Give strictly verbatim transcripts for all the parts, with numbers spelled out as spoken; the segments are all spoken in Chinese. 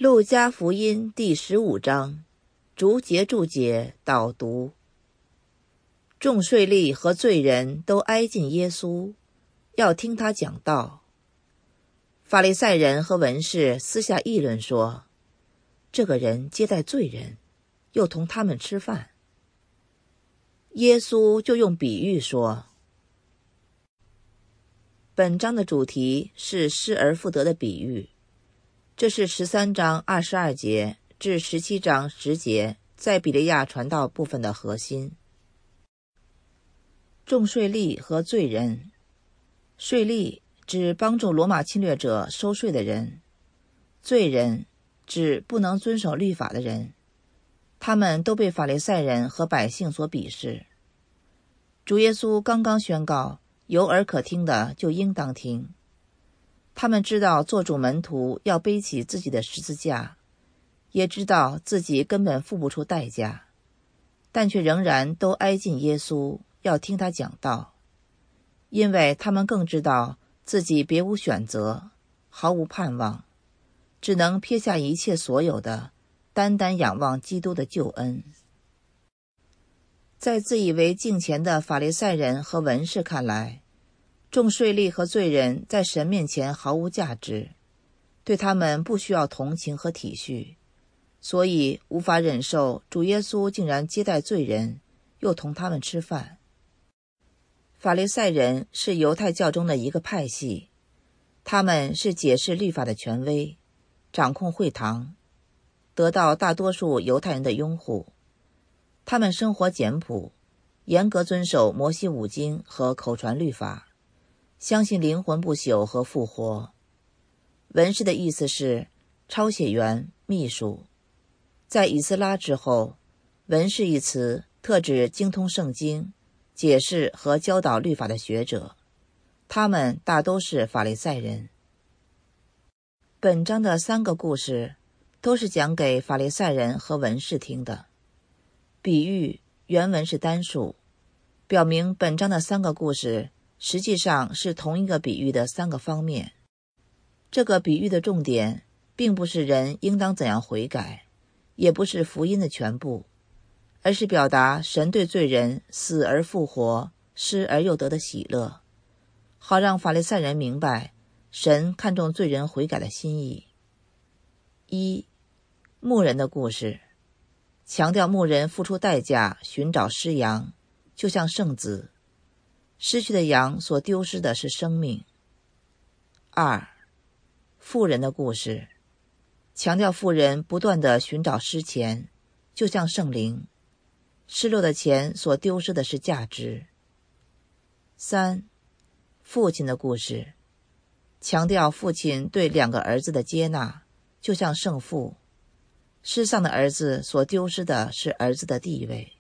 路加福音第十五章，逐节注解导读。众税吏和罪人都挨近耶稣，要听他讲道。法利赛人和文士私下议论说，这个人接待罪人，又同他们吃饭。耶稣就用比喻说，本章的主题是失而复得的比喻，这是十三章二十二节至十七章十节在比利亚传道部分的核心。众税吏和罪人，税吏指帮助罗马侵略者收税的人，罪人指不能遵守律法的人，他们都被法利赛人和百姓所鄙视。主耶稣刚刚宣告，有耳可听的就应当听。他们知道做主门徒要背起自己的十字架，也知道自己根本付不出代价，但却仍然都挨近耶稣，要听他讲道，因为他们更知道自己别无选择，毫无盼望，只能撇下一切所有的，单单仰望基督的救恩。在自以为敬虔的法利赛人和文士看来，众税吏和罪人在神面前毫无价值，对他们不需要同情和体恤，所以无法忍受主耶稣竟然接待罪人，又同他们吃饭。法利赛人是犹太教中的一个派系，他们是解释律法的权威，掌控会堂，得到大多数犹太人的拥护。他们生活简朴，严格遵守摩西五经和口传律法，相信灵魂不朽和复活。文士的意思是抄写员、秘书。在以斯拉之后，文士一词特指精通圣经、解释和教导律法的学者，他们大都是法利赛人。本章的三个故事都是讲给法利赛人和文士听的。比喻原文是单数，表明本章的三个故事实际上是同一个比喻的三个方面。这个比喻的重点并不是人应当怎样悔改，也不是福音的全部，而是表达神对罪人死而复活、失而又得的喜乐，好让法利赛人明白神看重罪人悔改的心意。一、牧人的故事，强调牧人付出代价寻找失羊，就像圣子，失去的羊所丢失的是生命。二、富人的故事，强调富人不断地寻找失钱，就像圣灵，失落的钱所丢失的是价值。三、父亲的故事，强调父亲对两个儿子的接纳，就像圣父，失丧的儿子所丢失的是儿子的地位。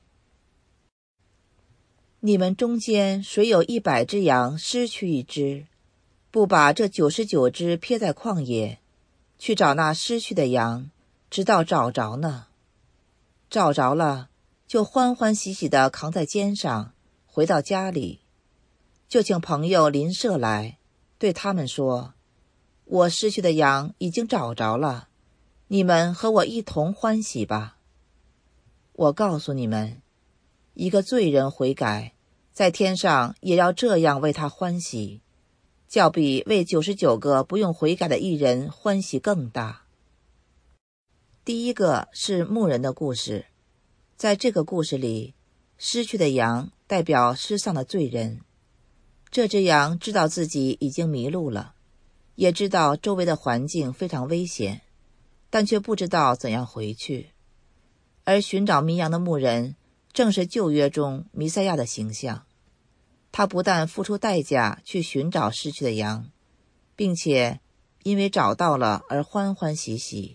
你们中间谁有一百只羊失去一只，不把这九十九只撇在旷野，去找那失去的羊，直到找着呢？找着了，就欢欢喜喜地扛在肩上，回到家里，就请朋友邻舍来，对他们说，我失去的羊已经找着了，你们和我一同欢喜吧。我告诉你们，一个罪人悔改，在天上也要这样为他欢喜，较比为九十九个不用悔改的义人欢喜更大。第一个是牧人的故事，在这个故事里，失去的羊代表失丧的罪人。这只羊知道自己已经迷路了，也知道周围的环境非常危险，但却不知道怎样回去。而寻找迷羊的牧人正是旧约中弥赛亚的形象，他不但付出代价去寻找失去的羊，并且因为找到了而欢欢喜喜。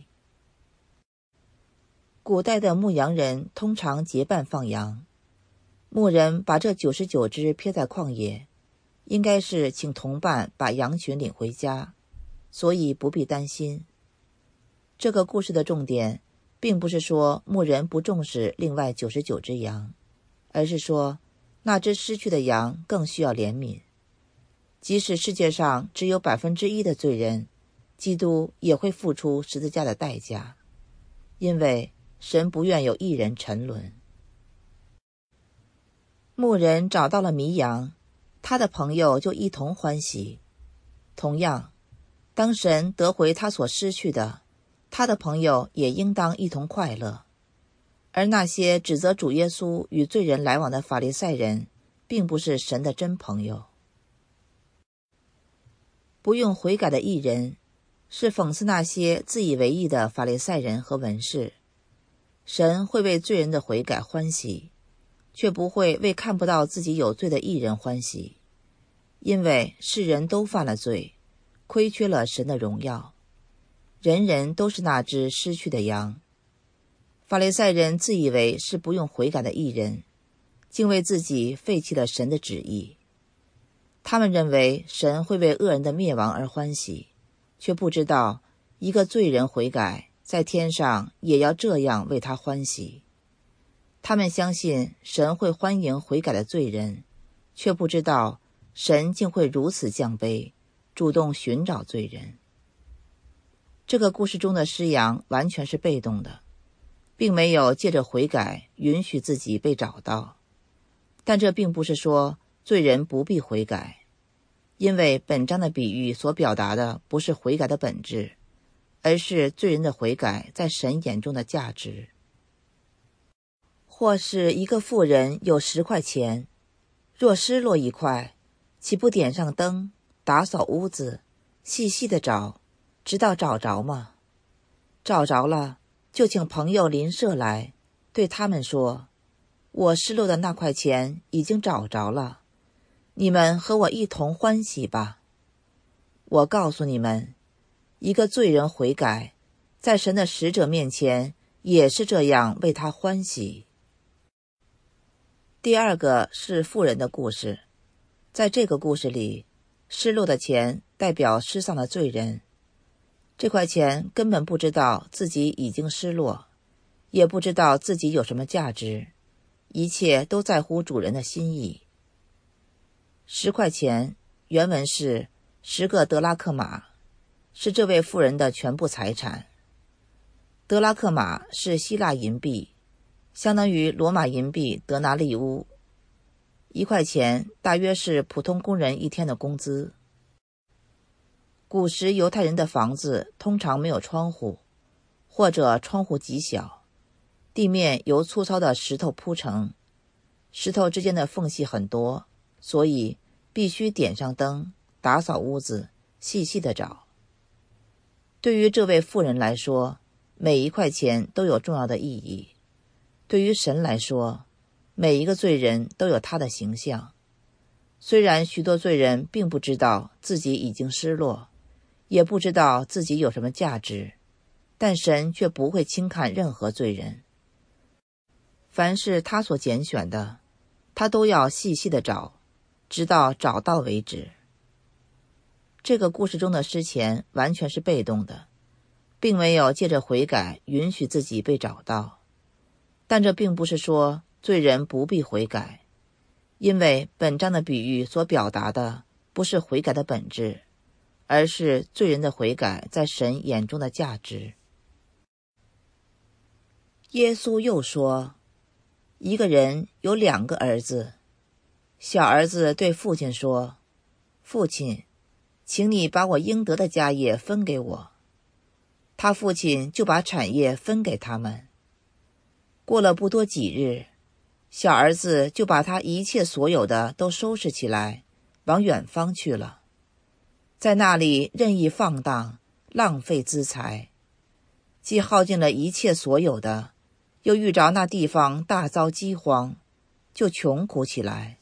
古代的牧羊人通常结伴放羊，牧人把这九十九只撇在旷野，应该是请同伴把羊群领回家，所以不必担心。这个故事的重点并不是说牧人不重视另外九十九只羊，而是说那只失去的羊更需要怜悯。即使世界上只有百分之一的罪人， 基督也会付出十字架的代价，因为神不愿有一人沉沦。牧人找到了迷羊，他的朋友就一同欢喜。同样，当神得回他所失去的，他的朋友也应当一同快乐。而那些指责主耶稣与罪人来往的法利赛人，并不是神的真朋友。不用悔改的义人，是讽刺那些自以为义的法利赛人和文士。神会为罪人的悔改欢喜，却不会为看不到自己有罪的义人欢喜，因为世人都犯了罪，亏缺了神的荣耀，人人都是那只失去的羊。法利赛人自以为是不用悔改的义人，竟为自己废弃了神的旨意。他们认为神会为恶人的灭亡而欢喜，却不知道一个罪人悔改，在天上也要这样为他欢喜。他们相信神会欢迎悔改的罪人，却不知道神竟会如此降卑，主动寻找罪人。这个故事中的失羊完全是被动的，并没有借着悔改允许自己被找到。但这并不是说罪人不必悔改，因为本章的比喻所表达的不是悔改的本质，而是罪人的悔改在神眼中的价值。或是一个妇人有十块钱，若失落一块，岂不点上灯，打扫屋子，细细的找，直到找着吗？找着了，就请朋友邻舍来，对他们说，我失落的那块钱已经找着了，你们和我一同欢喜吧。我告诉你们，一个罪人悔改，在神的使者面前也是这样为他欢喜。第二个是妇人的故事。在这个故事里，失落的钱代表失丧的罪人。这块钱根本不知道自己已经失落，也不知道自己有什么价值，一切都在乎主人的心意。十块钱原文是十个德拉克马，是这位妇人的全部财产。德拉克马是希腊银币，相当于罗马银币德拿利乌。一块钱大约是普通工人一天的工资。古时犹太人的房子通常没有窗户，或者窗户极小，地面由粗糙的石头铺成，石头之间的缝隙很多，所以必须点上灯，打扫屋子，细细的找。对于这位妇人来说，每一块钱都有重要的意义。对于神来说，每一个罪人都有他的形象。虽然许多罪人并不知道自己已经失落，也不知道自己有什么价值，但神却不会轻看任何罪人。凡是他所拣选的，他都要细细的找，直到找到为止。这个故事中的失钱完全是被动的，并没有借着悔改允许自己被找到。但这并不是说罪人不必悔改，因为本章的比喻所表达的不是悔改的本质，而是罪人的悔改在神眼中的价值。耶稣又说，一个人有两个儿子，小儿子对父亲说，父亲，请你把我应得的家业分给我。他父亲就把产业分给他们。过了不多几日，小儿子就把他一切所有的都收拾起来，往远方去了，在那里任意放荡，浪费资财，既耗尽了一切所有的，又遇着那地方大遭饥荒，就穷苦起来。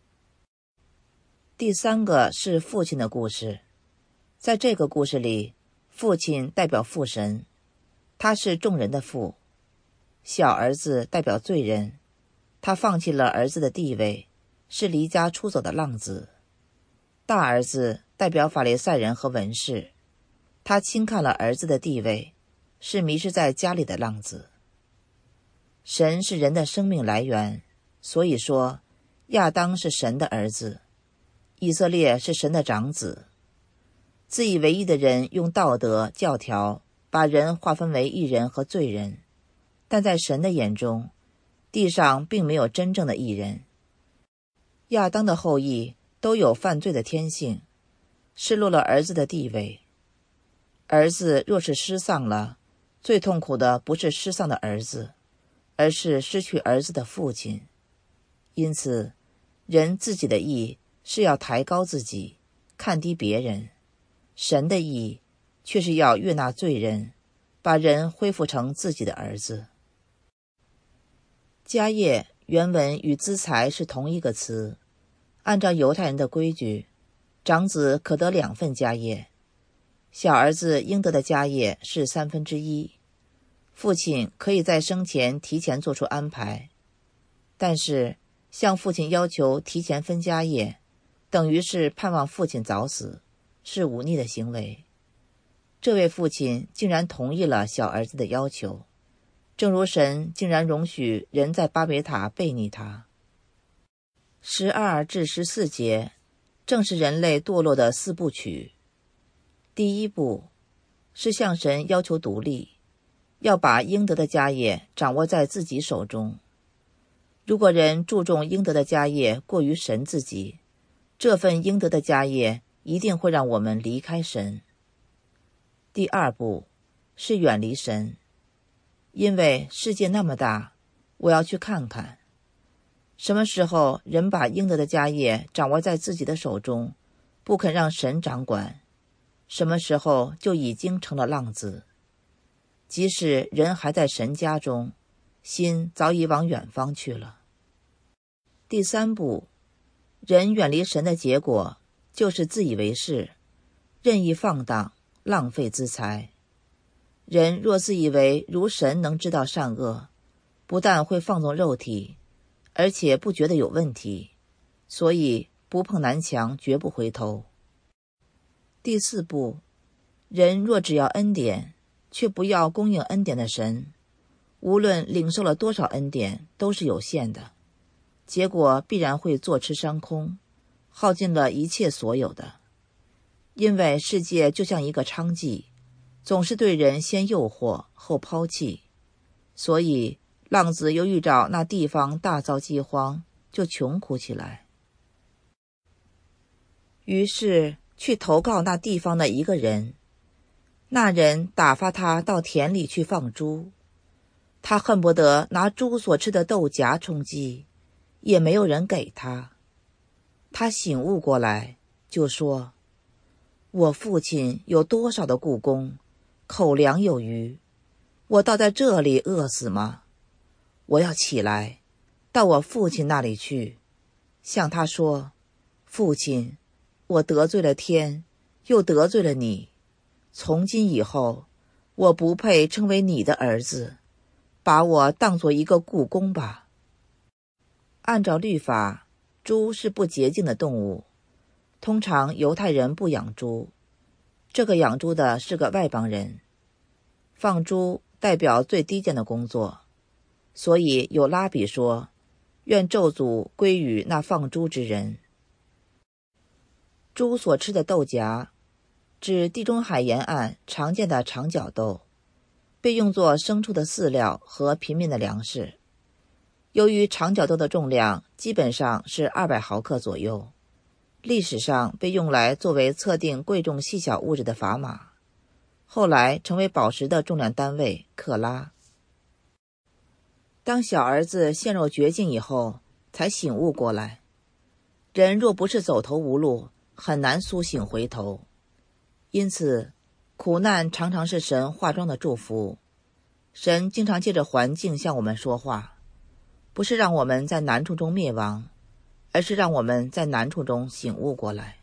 第三个是父亲的故事。在这个故事里，父亲代表父神，他是众人的父。小儿子代表罪人，他放弃了儿子的地位，是离家出走的浪子。大儿子代表法利赛人和文士，他轻看了儿子的地位，是迷失在家里的浪子。神是人的生命来源，所以说亚当是神的儿子，以色列是神的长子。 自以为意的人用道德教条把人划分为义人和罪人，但在神的眼中，地上并没有真正的义人。亚当的后裔都有犯罪的天性，失落了儿子的地位。儿子若是失丧了，最痛苦的不是失丧的儿子，而是失去儿子的父亲。因此，人自己的义是要抬高自己，看低别人；神的义却是要悦纳罪人，把人恢复成自己的儿子。家业原文与资财是同一个词。按照犹太人的规矩，长子可得两份家业，小儿子应得的家业是三分之一。父亲可以在生前提前做出安排，但是向父亲要求提前分家业，等于是盼望父亲早死，是忤逆的行为。这位父亲竟然同意了小儿子的要求，正如神竟然容许人在巴别塔背逆他。十二至十四节正是人类堕落的四部曲。第一步是向神要求独立，要把应得的家业掌握在自己手中。如果人注重应得的家业过于神自己，这份应得的家业一定会让我们离开神。第二步是远离神，因为世界那么大，我要去看看什么时候人把应得的家业掌握在自己的手中，不肯让神掌管，什么时候就已经成了浪子。即使人还在神家中，心早已往远方去了。第三步，人远离神的结果就是自以为是，任意放荡，浪费资财。人若自以为如神能知道善恶，不但会放纵肉体，而且不觉得有问题，所以不碰南墙绝不回头。第四步，人若只要恩典，却不要供应恩典的神，无论领受了多少恩典都是有限的，结果必然会坐吃山空，耗尽了一切所有的。因为世界就像一个娼妓，总是对人先诱惑后抛弃，所以浪子又遇着那地方大遭饥荒，就穷苦起来。于是去投靠那地方的一个人，那人打发他到田里去放猪，他恨不得拿猪所吃的豆荚充饥，也没有人给他。他醒悟过来，就说：我父亲有多少的雇工，口粮有余，我倒在这里饿死吗？我要起来，到我父亲那里去，向他说：父亲，我得罪了天，又得罪了你，从今以后，我不配称为你的儿子，把我当作一个雇工吧。按照律法，猪是不洁净的动物，通常犹太人不养猪，这个养猪的是个外邦人。放猪代表最低贱的工作，所以有拉比说，愿咒诅归于那放猪之人。猪所吃的豆荚指地中海沿岸常见的长角豆，被用作牲畜的饲料和平民的粮食。由于长角豆的重量基本上是二百毫克左右，历史上被用来作为测定贵重细小物质的砝码，后来成为宝石的重量单位克拉。当小儿子陷入绝境以后，才醒悟过来。人若不是走投无路，很难苏醒回头。因此，苦难常常是神化妆的祝福。神经常借着环境向我们说话，不是让我们在难处中灭亡，而是让我们在难处中醒悟过来。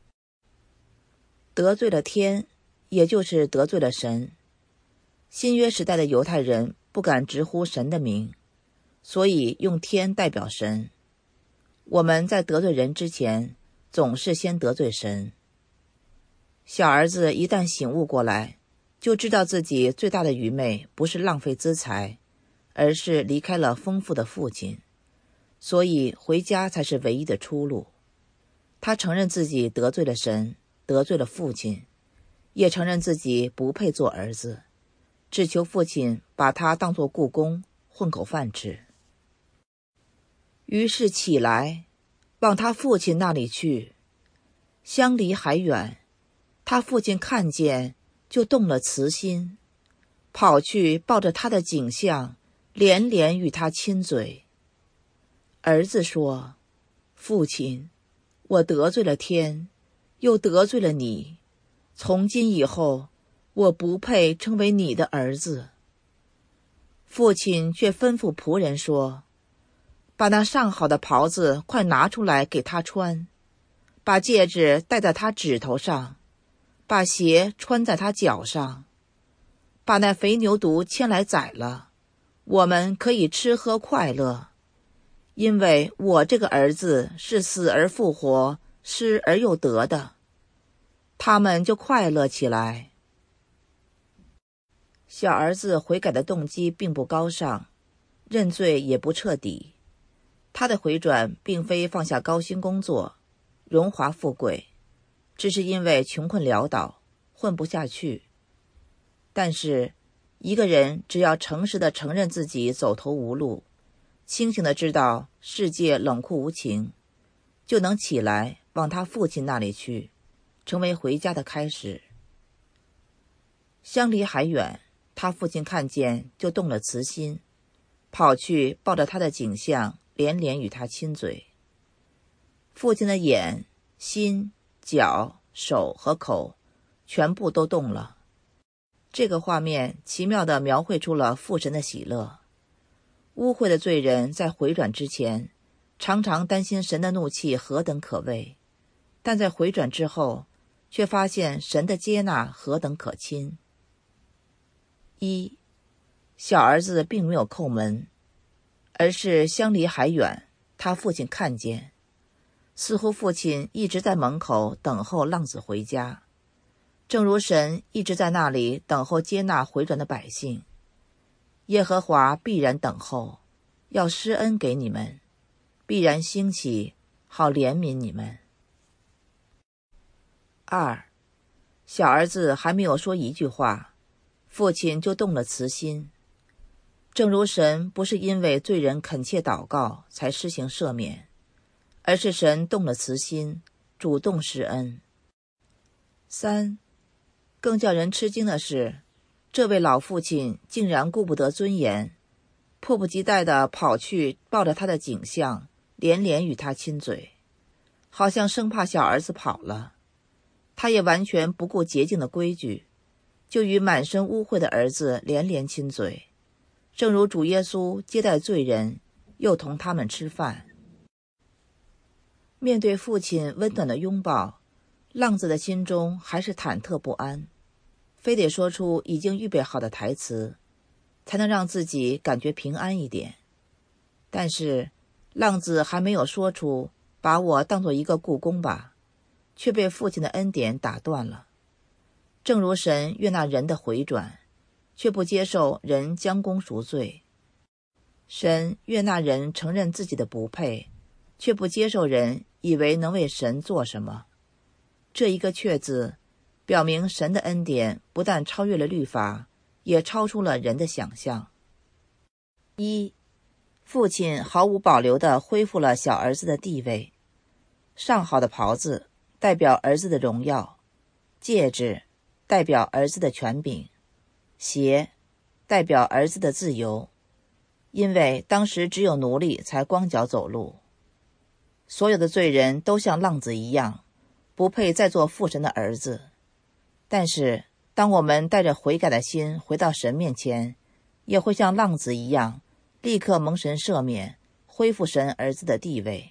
得罪了天，也就是得罪了神。新约时代的犹太人不敢直呼神的名，所以用天代表神。我们在得罪人之前，总是先得罪神。小儿子一旦醒悟过来，就知道自己最大的愚昧不是浪费资财，而是离开了丰富的父亲，所以回家才是唯一的出路。他承认自己得罪了神，得罪了父亲， 也承认自己不配做儿子，只求父亲把他当作雇工，混口饭吃。于是起来，往他父亲那里去。相离还远，他父亲看见，就动了慈心，跑去抱着他的颈项，连连与他亲嘴。儿子说：父亲，我得罪了天，又得罪了你，从今以后，我不配称为你的儿子。父亲却吩咐仆人说：把那上好的袍子快拿出来给他穿，把戒指戴在他指头上，把鞋穿在他脚上，把那肥牛犊牵来宰了，我们可以吃喝快乐，因为我这个儿子是死而复活，失而又得的。他们就快乐起来。小儿子悔改的动机并不高尚，认罪也不彻底。他的回转并非放下高薪工作，荣华富贵，只是因为穷困潦倒，混不下去。但是一个人只要诚实地承认自己走投无路，清醒地知道世界冷酷无情，就能起来往他父亲那里去，成为回家的开始。相离还远，他父亲看见，就动了慈心，跑去抱着他的颈项，连连与他亲嘴。父亲的眼、心、脚、手和口全部都动了。这个画面奇妙地描绘出了父神的喜乐。污秽的罪人在回转之前，常常担心神的怒气何等可畏，但在回转之后，却发现神的接纳何等可亲。一，小儿子并没有叩门，而是相离还远，他父亲看见，似乎父亲一直在门口等候浪子回家，正如神一直在那里等候接纳回转的百姓。耶和华必然等候，要施恩给你们，必然兴起，好怜悯你们。二，小儿子还没有说一句话，父亲就动了慈心。正如神不是因为罪人恳切祷告才施行赦免，而是神动了慈心，主动施恩。三，更叫人吃惊的是，这位老父亲竟然顾不得尊严，迫不及待地跑去抱着他的颈项，连连与他亲嘴，好像生怕小儿子跑了。他也完全不顾洁净的规矩，就与满身污秽的儿子连连亲嘴，正如主耶稣接待罪人，又同他们吃饭。面对父亲温暖的拥抱，浪子的心中还是忐忑不安，非得说出已经预备好的台词，才能让自己感觉平安一点。但是浪子还没有说出把我当作一个雇工吧，却被父亲的恩典打断了。正如神悦纳人的回转，却不接受人将功赎罪；神悦纳人承认自己的不配，却不接受人以为能为神做什么。这一个却字，表明神的恩典不但超越了律法，也超出了人的想象。一，父亲毫无保留地恢复了小儿子的地位。上好的袍子代表儿子的荣耀，戒指代表儿子的权柄，鞋代表儿子的自由，因为当时只有奴隶才光脚走路。所有的罪人都像浪子一样，不配再做父神的儿子。但是当我们带着悔改的心回到神面前，也会像浪子一样，立刻蒙神赦免，恢复神儿子的地位。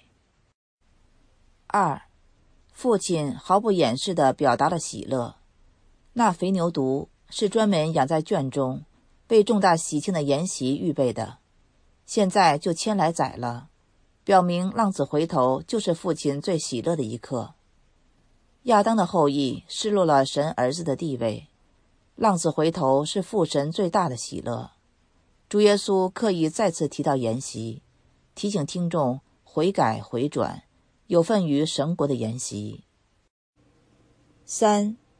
二，父亲毫不掩饰地表达了喜乐。那肥牛犊是专门养在圈中，为重大喜庆的筵席预备的，现在就牵来宰了，表明浪子回头就是父亲最喜乐的一刻。亚当的后裔失落了神儿子的地位，浪子回头是父神最大的喜乐。主耶稣刻意再次提到筵席，提醒听众悔改回转，有份于神国的筵席。三，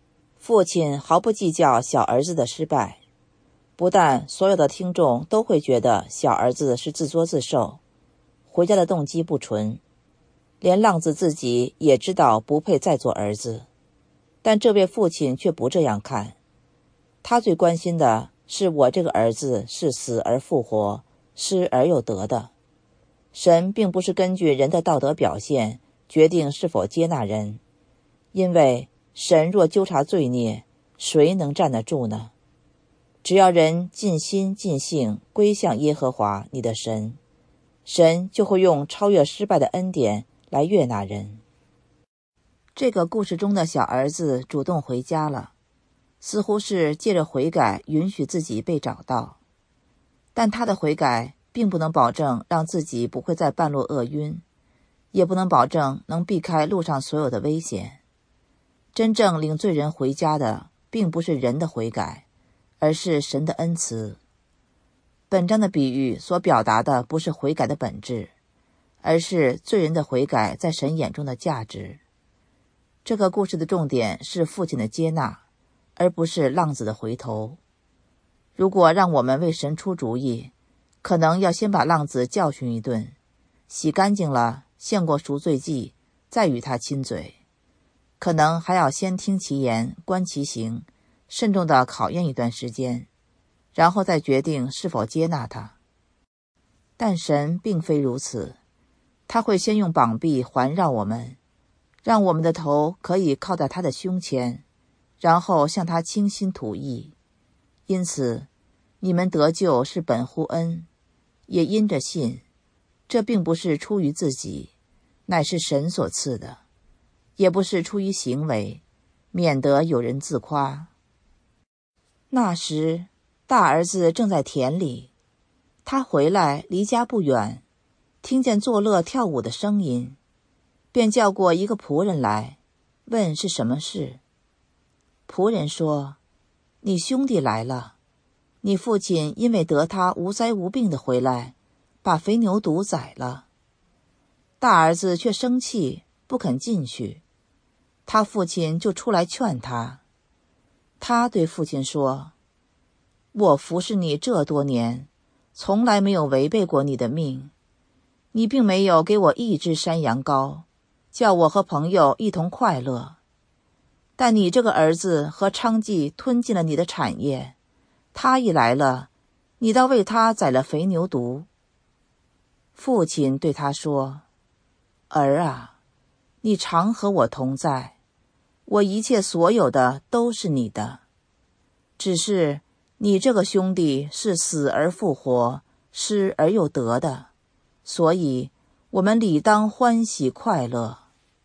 父亲毫不计较小儿子的失败，不但所有的听众都会觉得小儿子是自作自受，回家的动机不纯，连浪子自己也知道不配再做儿子，但这位父亲却不这样看。他最关心的是我这个儿子是死而复活，失而又得的。神并不是根据人的道德表现决定是否接纳人，因为神若纠察罪孽，谁能站得住呢？只要人尽心尽性归向耶和华你的神，神就会用超越失败的恩典来悦纳人。这个故事中的小儿子主动回家了，似乎是借着悔改允许自己被找到，但他的悔改并不能保证让自己不会在半路饿晕，也不能保证能避开路上所有的危险。真正领罪人回家的并不是人的悔改，而是神的恩慈。本章的比喻所表达的不是悔改的本质，而是罪人的悔改在神眼中的价值。这个故事的重点是父亲的接纳，而不是浪子的回头。如果让我们为神出主意，可能要先把浪子教训一顿，洗干净了，献过赎罪祭，再与他亲嘴。可能还要先听其言，观其行，慎重地考验一段时间，然后再决定是否接纳他。但神并非如此，他会先用膀臂环绕我们，让我们的头可以靠在他的胸前，然后向他倾心吐意。因此，你们得救是本乎恩，也因着信。这并不是出于自己，乃是神所赐的，也不是出于行为，免得有人自夸。那时，大儿子正在田里，他回来离家不远，听见作乐跳舞的声音，便叫过一个仆人来，问是什么事。仆人说：你兄弟来了，你父亲因为得他无灾无病的回来，把肥牛犊宰了。大儿子却生气，不肯进去。他父亲就出来劝他。他对父亲说：我服侍你这多年，从来没有违背过你的命。你并没有给我一只山羊羔，叫我和朋友一同快乐。但你这个儿子和娼妓吞进了你的产业，他一来了，你倒为他宰了肥牛犊。父亲对他说：儿啊，你常和我同在，我一切所有的都是你的。只是你这个兄弟是死而复活，失而又得的，所以我们理当欢喜快乐。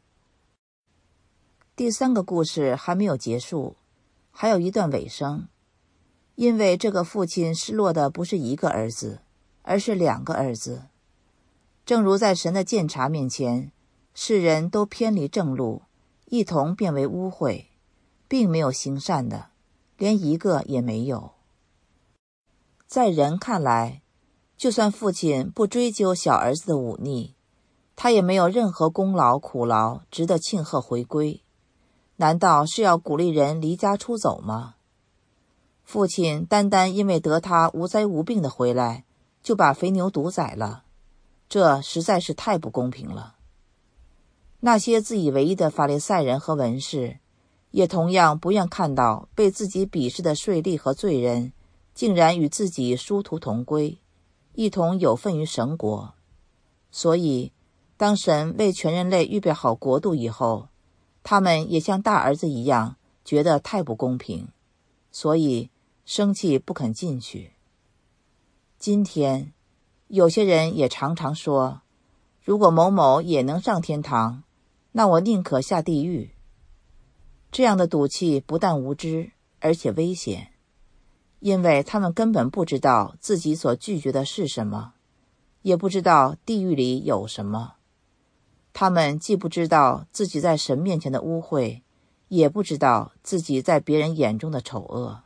第三个故事还没有结束，还有一段尾声。因为这个父亲失落的不是一个儿子，而是两个儿子。正如在神的鉴察面前，世人都偏离正路，一同变为污秽，并没有行善的，连一个也没有。在人看来，就算父亲不追究小儿子的忤逆，他也没有任何功劳苦劳值得庆贺回归。难道是要鼓励人离家出走吗？父亲单单因为得他无灾无病的回来，就把肥牛犊宰了，这实在是太不公平了。那些自以为意的法利赛人和文士，也同样不愿看到被自己鄙视的税吏和罪人，竟然与自己殊途同归，一同有份于神国。所以，当神为全人类预备好国度以后，他们也像大儿子一样，觉得太不公平，所以生气不肯进去。今天，有些人也常常说，如果某某也能上天堂，那我宁可下地狱。这样的赌气不但无知，而且危险，因为他们根本不知道自己所拒绝的是什么，也不知道地狱里有什么。他们既不知道自己在神面前的污秽，也不知道自己在别人眼中的丑恶。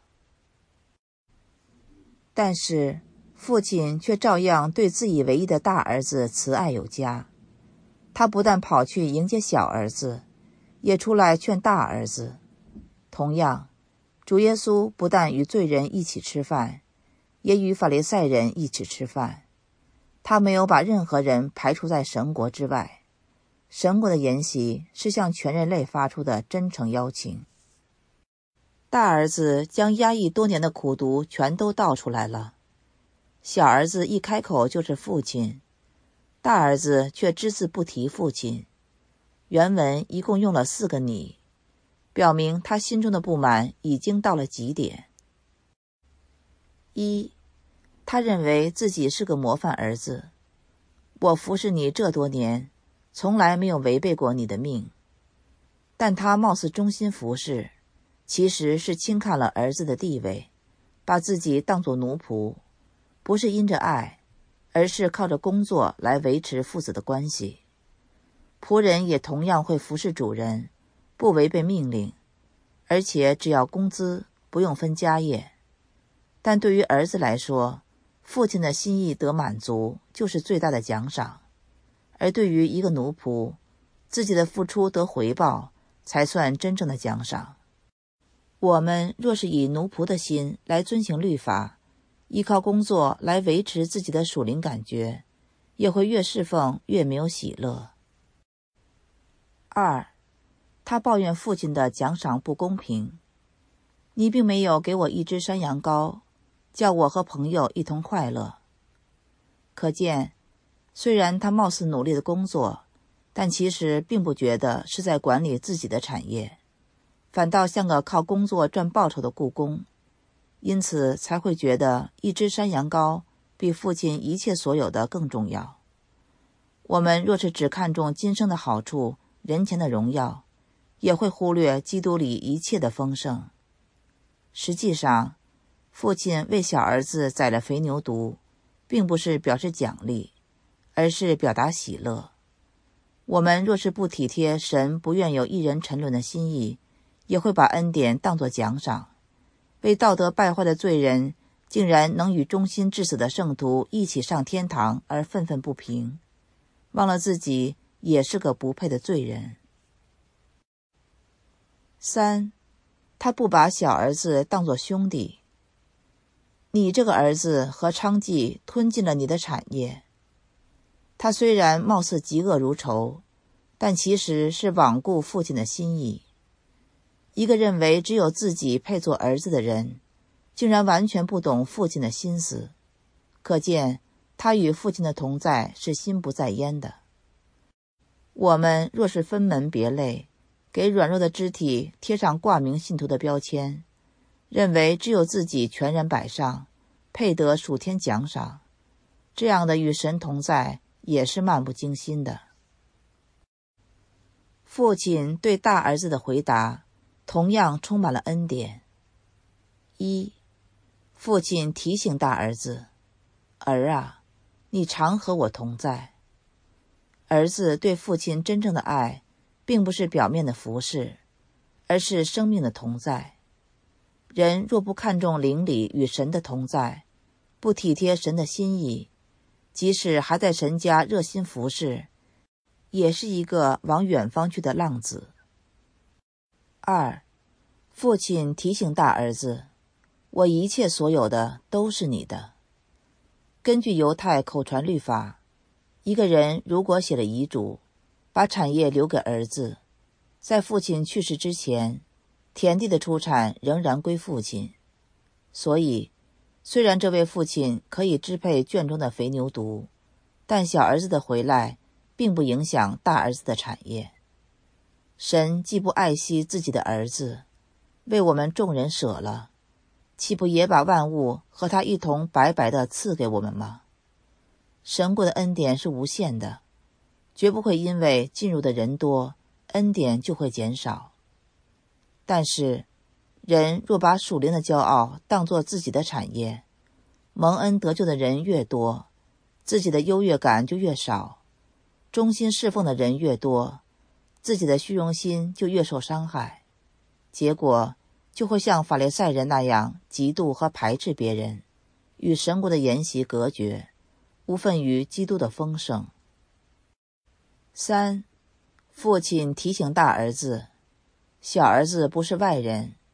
但是父亲却照样对自以为意的大儿子慈爱有加。他不但跑去迎接小儿子，也出来劝大儿子。 同样，主耶稣不但与罪人一起吃饭，也与法利赛人一起吃饭。他没有把任何人排除在神国之外。神国的筵席是向全人类发出的真诚邀请。大儿子将压抑多年的苦毒全都倒出来了。小儿子一开口就是父亲，大儿子却只字不提父亲。原文一共用了四个你，表明他心中的不满已经到了极点。一，他认为自己是个模范儿子。我服侍你这多年，从来没有违背过你的命。但他貌似忠心服侍，其实是轻看了儿子的地位，把自己当作奴仆，不是因着爱，而是靠着工作来维持父子的关系。仆人也同样会服侍主人，不违背命令，而且只要工资，不用分家业。但对于儿子来说，父亲的心意得满足就是最大的奖赏，而对于一个奴仆，自己的付出得回报才算真正的奖赏。我们若是以奴仆的心来遵行律法，依靠工作来维持自己的属灵感觉，也会越侍奉越没有喜乐。二，他抱怨父亲的奖赏不公平。你并没有给我一只山羊羔，叫我和朋友一同快乐。可见，虽然他貌似努力的工作，但其实并不觉得是在管理自己的产业，反倒像个靠工作赚报酬的雇工，因此才会觉得一只山羊羔比父亲一切所有的更重要。我们若是只看重今生的好处、人前的荣耀，也会忽略基督里一切的丰盛。实际上，父亲为小儿子宰了肥牛犊，并不是表示奖励，而是表达喜乐。我们若是不体贴神不愿有一人沉沦的心意，也会把恩典当作奖赏，为道德败坏的罪人竟然能与忠心至死的圣徒一起上天堂而愤愤不平，忘了自己也是个不配的罪人。三，他不把小儿子当作兄弟。你这个儿子和娼妓吞尽了你的产业。他虽然貌似嫉恶如仇，但其实是罔顾父亲的心意。一个认为只有自己配做儿子的人，竟然完全不懂父亲的心思，可见他与父亲的同在是心不在焉的。我们若是分门别类，给软弱的肢体贴上挂名信徒的标签，认为只有自己全然摆上，配得属天奖赏，这样的与神同在也是漫不经心的。父亲对大儿子的回答同样充满了恩典。一，父亲提醒大儿子，儿啊，你常和我同在。儿子对父亲真正的爱，并不是表面的服侍，而是生命的同在。人若不看重灵里与神的同在，不体贴神的心意，即使还在神家热心服侍，也是一个往远方去的浪子。二，父亲提醒大儿子，我一切所有的都是你的。根据犹太口传律法，一个人如果写了遗嘱，把产业留给儿子，在父亲去世之前，田地的出产仍然归父亲。所以，虽然这位父亲可以支配圈中的肥牛犊，但小儿子的回来并不影响大儿子的产业。神既不爱惜自己的儿子，为我们众人舍了，岂不也把万物和他一同白白地赐给我们吗？神国的恩典是无限的，绝不会因为进入的人多，恩典就会减少。但是，人若把属灵的骄傲当作自己的产业，蒙恩得救的人越多，自己的优越感就越少，忠心侍奉的人越多，自己的虚荣心就越受伤害，结果就会像法利赛人那样嫉妒和排斥别人，与神国的筵席隔绝，无份于基督的丰盛。三，父亲提醒大儿子，小儿子不是外人，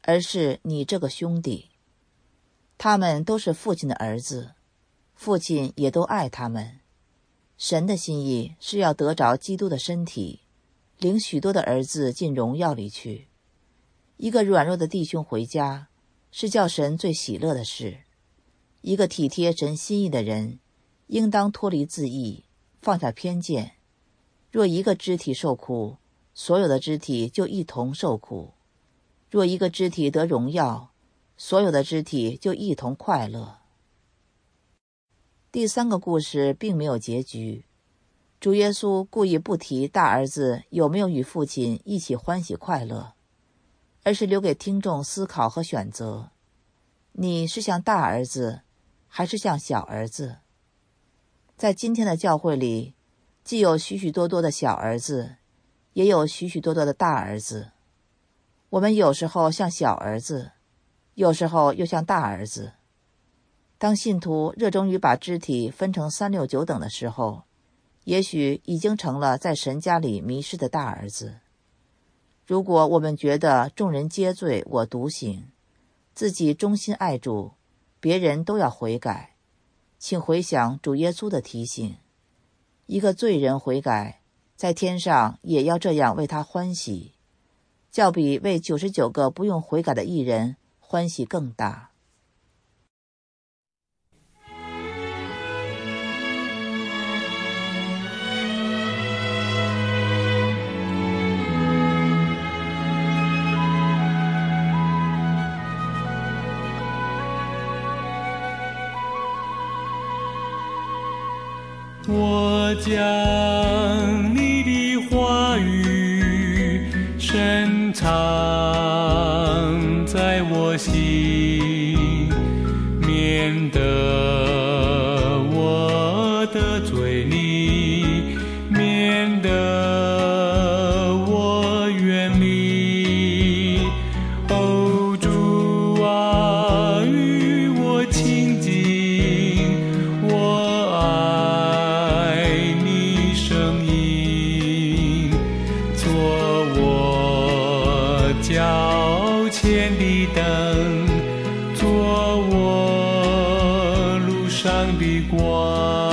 而是你这个兄弟。他们都是父亲的儿子，父亲也都爱他们。神的心意是要得着基督的身体，领许多的儿子进荣耀里去。一个软弱的弟兄回家，是叫神最喜乐的事。一个体贴神心意的人，应当脱离自义，放下偏见。若一个肢体受苦，所有的肢体就一同受苦；若一个肢体得荣耀，所有的肢体就一同快乐。第三个故事并没有结局，主耶稣故意不提大儿子有没有与父亲一起欢喜快乐，而是留给听众思考和选择。你是像大儿子，还是像小儿子？在今天的教会里，既有许许多多的小儿子，也有许许多多的大儿子。我们有时候像小儿子，有时候又像大儿子。当信徒热衷于把肢体分成三六九等的时候，也许已经成了在神家里迷失的大儿子。如果我们觉得众人皆醉我独醒，自己忠心爱主，别人都要悔改，请回想主耶稣的提醒：一个罪人悔改，在天上也要这样为他欢喜，较比为九十九个不用悔改的义人欢喜更大。 我将你的话语深藏在我心，免得我得罪你，免得我远离。哦，主啊，与我亲近，我爱你声音，做我脚前的灯，做我路上的光。